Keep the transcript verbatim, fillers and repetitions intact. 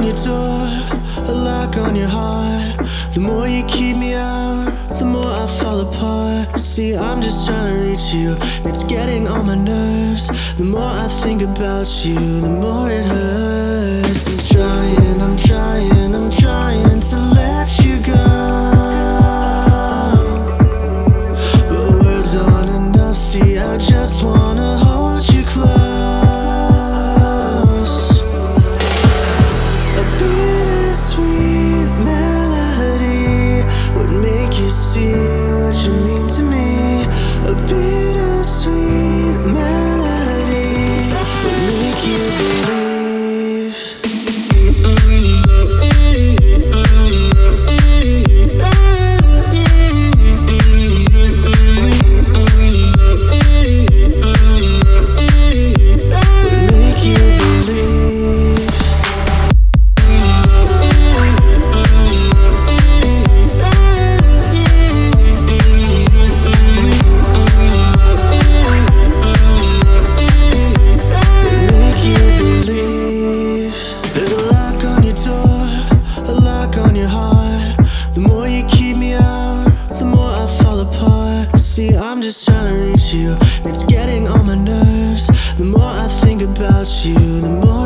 your door, a lock on your heart. The more you keep me out, the more I fall apart. See, I'm just trying to reach you, it's getting on my nerves. The more I think about you, the more it hurts. I'm trying, I'm trying, I'm trying to let you go, but words aren't enough. See, I just wanna hold you close. A bittersweet melody would make you see what you mean to me. A bittersweet melody would make you believe. Would make you believe. There's a lock on your door, a lock on your heart. The more you keep me out, the more I fall apart. See, I'm just trying to reach you, it's getting on my nerves. The more I think about you, the more